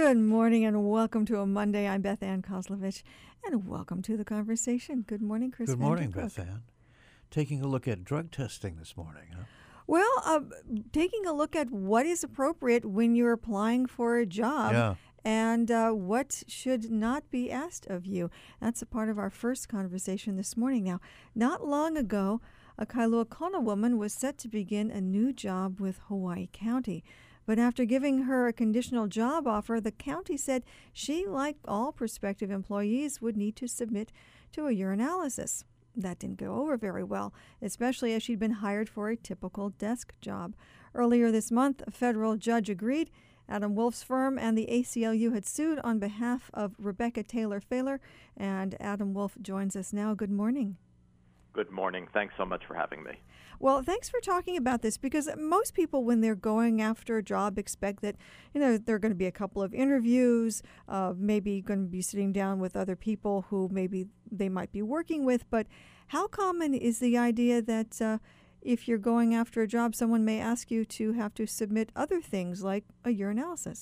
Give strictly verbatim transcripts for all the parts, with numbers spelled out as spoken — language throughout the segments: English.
Good morning and welcome to a Monday. I'm Beth Ann Kozlovich, and welcome to the conversation. Good morning, Chris. Good morning, Vandercook. Beth Ann. Taking a look at drug testing this morning, huh? Well, uh, taking a look at what is appropriate when you're applying for a job. Yeah. And uh, what should not be asked of you. That's a part of our first conversation this morning. Now, not long ago, a Kailua Kona woman was set to begin a new job with Hawaii County. But after giving her a conditional job offer, the county said she, like all prospective employees, would need to submit to a urinalysis. That didn't go over very well, especially as she'd been hired for a typical desk job. Earlier this month, a federal judge agreed. Adam Wolf's firm and the A C L U had sued on behalf of Rebecca Taylor-Failer, and Adam Wolf joins us now. Good morning. Good morning. Thanks so much for having me. Well, thanks for talking about this, because most people, when they're going after a job, expect that, you know, there are going to be a couple of interviews, uh, maybe going to be sitting down with other people who maybe they might be working with. But how common is the idea that uh, if you're going after a job, someone may ask you to have to submit other things like a urinalysis?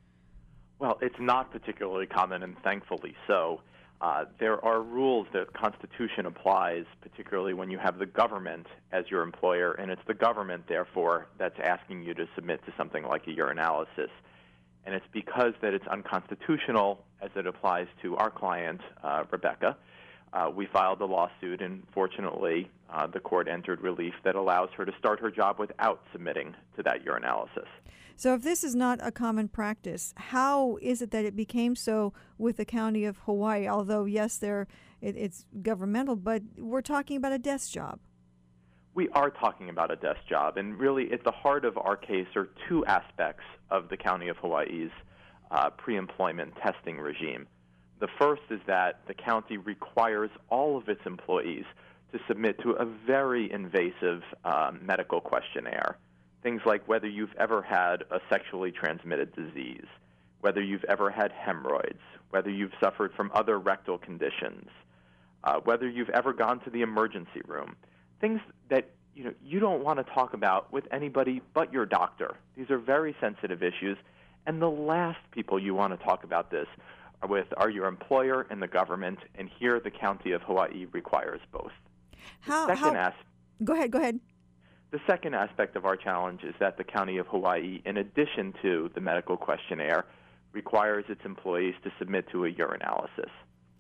Well, it's not particularly common, and thankfully so. Uh, there are rules that the Constitution applies, particularly when you have the government as your employer, and it's the government, therefore, that's asking you to submit to something like a urinalysis. And it's because that it's unconstitutional as it applies to our client, uh, Rebecca. Uh, we filed a lawsuit, and fortunately, uh, the court entered relief that allows her to start her job without submitting to that urinalysis. So if this is not a common practice, how is it that it became so with the County of Hawaii? Although, yes, they're, it, it's governmental, but we're talking about a desk job. We are talking about a desk job, and really at the heart of our case are two aspects of the County of Hawaii's uh, pre-employment testing regime. The first is that the county requires all of its employees to submit to a very invasive uh, medical questionnaire. Things like whether you've ever had a sexually transmitted disease, whether you've ever had hemorrhoids, whether you've suffered from other rectal conditions, uh, whether you've ever gone to the emergency room. Things that you know you don't want to talk about with anybody but your doctor. These are very sensitive issues, and the last people you want to talk about this with are your employer and the government, and here the County of Hawaii requires both. How? The second how as- go ahead. Go ahead. The second aspect of our challenge is that the County of Hawaii, in addition to the medical questionnaire, requires its employees to submit to a urinalysis.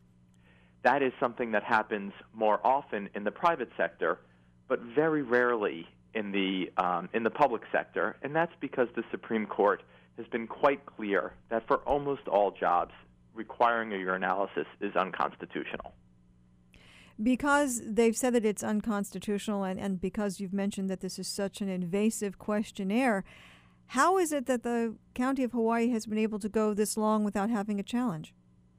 That is something that happens more often in the private sector, but very rarely in the um, in the public sector, and that's because the Supreme Court has been quite clear that for almost all jobs, requiring a urinalysis is unconstitutional. Because they've said that it's unconstitutional, and, and because you've mentioned that this is such an invasive questionnaire, how is it that the County of Hawaii has been able to go this long without having a challenge?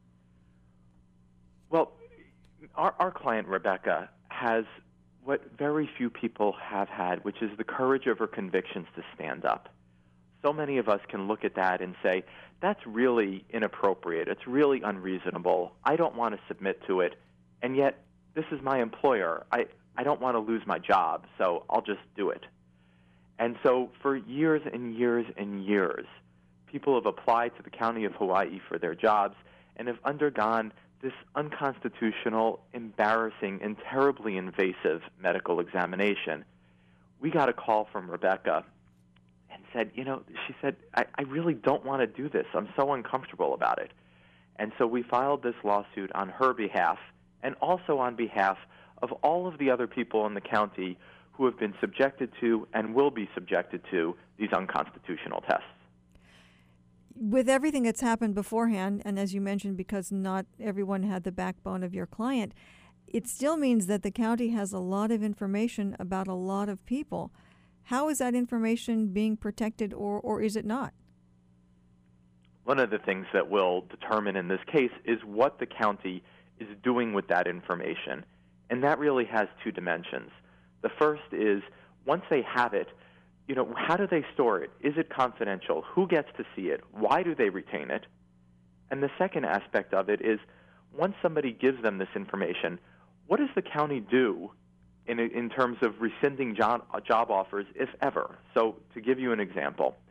Well, our, our client, Rebecca, has what very few people have had, which is the courage of her convictions to stand up. So many of us can look at that and say, that's really inappropriate. It's really unreasonable. I don't want to submit to it, and yet this is my employer. I, I don't want to lose my job, so I'll just do it. And so for years and years and years, people have applied to the County of Hawaii for their jobs and have undergone this unconstitutional, embarrassing, and terribly invasive medical examination. We got a call from Rebecca and said, you know, she said, I, I really don't want to do this. I'm so uncomfortable about it. And so we filed this lawsuit on her behalf, and also on behalf of all of the other people in the county who have been subjected to and will be subjected to these unconstitutional tests. With everything that's happened beforehand, and as you mentioned, because not everyone had the backbone of your client, it still means that the county has a lot of information about a lot of people. How is that information being protected, or, or is it not? One of the things that will determine in this case is what the county is doing with that information. And that really has two dimensions. The first is, once they have it, you know, how do they store it? Is it confidential? Who gets to see it? Why do they retain it? And the second aspect of it is, once somebody gives them this information, what does the county do in, in terms of rescinding job, job offers, if ever? So to give you an example,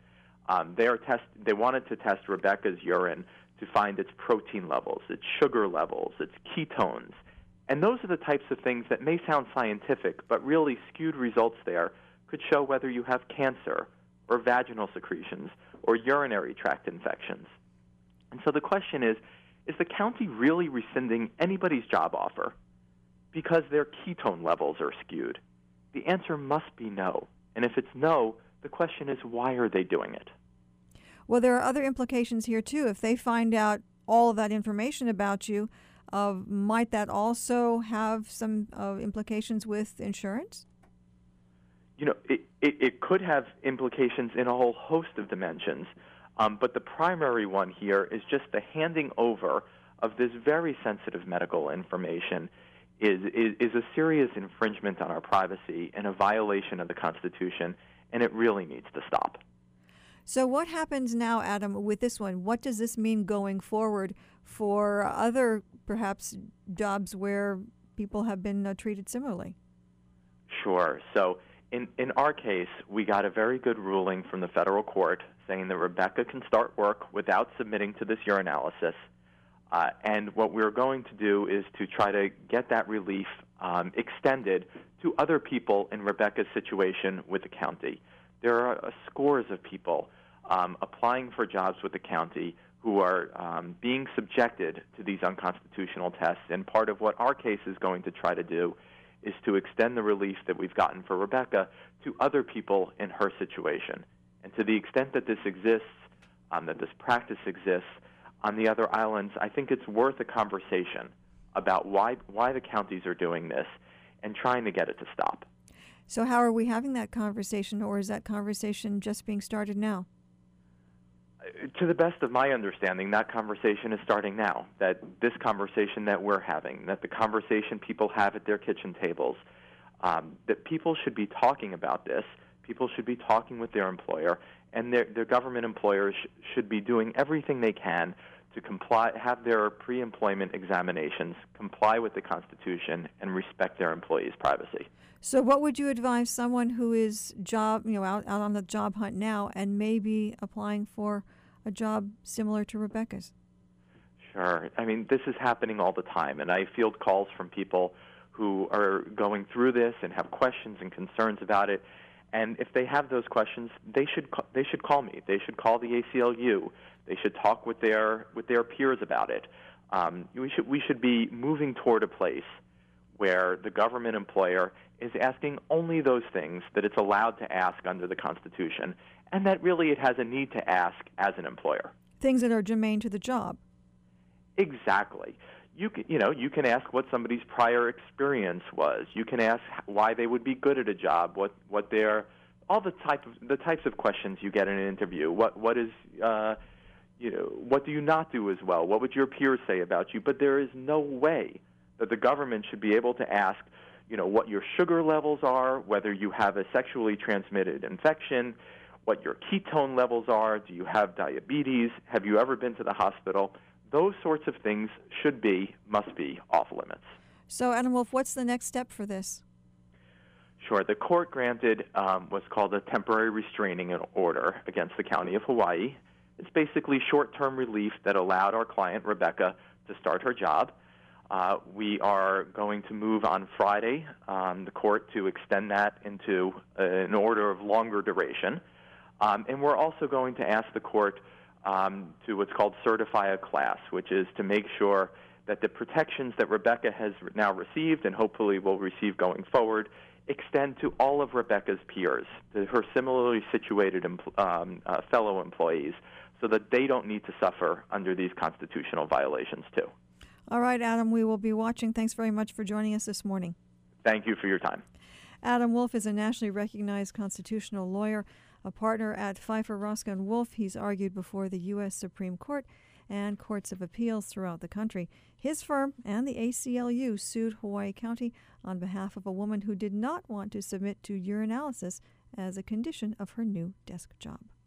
Um, they are test. They wanted to test Rebecca's urine to find its protein levels, its sugar levels, its ketones. And those are the types of things that may sound scientific, but really skewed results there could show whether you have cancer or vaginal secretions or urinary tract infections. And so the question is, is the county really rescinding anybody's job offer because their ketone levels are skewed? The answer must be no. And if it's no, the question is, why are they doing it? Well, there are other implications here, too. If they find out all of that information about you, uh, might that also have some uh, implications with insurance? You know, it, it, it could have implications in a whole host of dimensions. Um, but the primary one here is just the handing over of this very sensitive medical information is, is, is a serious infringement on our privacy and a violation of the Constitution, and it really needs to stop. So what happens now, Adam, with this one? What does this mean going forward for other, perhaps, jobs where people have been uh, treated similarly? Sure. So in, in our case, we got a very good ruling from the federal court saying that Rebecca can start work without submitting to this urinalysis. Uh, and what we're going to do is to try to get that relief um, extended to other people in Rebecca's situation with the county. There are uh, scores of people um, applying for jobs with the county who are um, being subjected to these unconstitutional tests. And part of what our case is going to try to do is to extend the relief that we've gotten for Rebecca to other people in her situation. And to the extent that this exists, um, that this practice exists on the other islands, I think it's worth a conversation about why why the counties are doing this and trying to get it to stop. So how are we having that conversation, or is that conversation just being started now? To the best of my understanding, that conversation is starting now, that this conversation that we're having, that the conversation people have at their kitchen tables, um, that people should be talking about this, people should be talking with their employer, and their, their government employers sh- should be doing everything they can to comply, have their pre-employment examinations comply with the Constitution and respect their employees' privacy. So what would you advise someone who is job, you know, out, out on the job hunt now and maybe applying for a job similar to Rebecca's? Sure. I mean, this is happening all the time, and I field calls from people who are going through this and have questions and concerns about it. And if they have those questions, they should they should call me. They should call the A C L U. They should talk with their with their peers about it. Um, we should we should be moving toward a place where the government employer is asking only those things that it's allowed to ask under the Constitution, and that really it has a need to ask as an employer. Things that are germane to the job. Exactly. You can, you know, you can ask what somebody's prior experience was. You can ask why they would be good at a job, what what their all the type of the types of questions you get in an interview. What what is uh, you know, what do you not do as well? What would your peers say about you? But there is no way that the government should be able to ask, you know, what your sugar levels are, whether you have a sexually transmitted infection, what your ketone levels are, do you have diabetes, have you ever been to the hospital? Those sorts of things should be, must be, off limits. So, Adam Wolf, what's the next step for this? Sure. The court granted um, what's called a temporary restraining order against the County of Hawaii. It's basically short-term relief that allowed our client, Rebecca, to start her job. Uh, we are going to move on Friday, um, the court, to extend that into uh, an order of longer duration. Um, and we're also going to ask the court um, to what's called certify a class, which is to make sure that the protections that Rebecca has now received and hopefully will receive going forward extend to all of Rebecca's peers, to her similarly situated um, uh, fellow employees, so that they don't need to suffer under these constitutional violations too. All right, Adam, we will be watching. Thanks very much for joining us this morning. Thank you for your time. Adam Wolf is a nationally recognized constitutional lawyer, a partner at Pfeiffer, Roscoe and Wolf. He's argued before the U S Supreme Court and courts of appeals throughout the country. His firm and the A C L U sued Hawaii County on behalf of a woman who did not want to submit to urinalysis as a condition of her new desk job.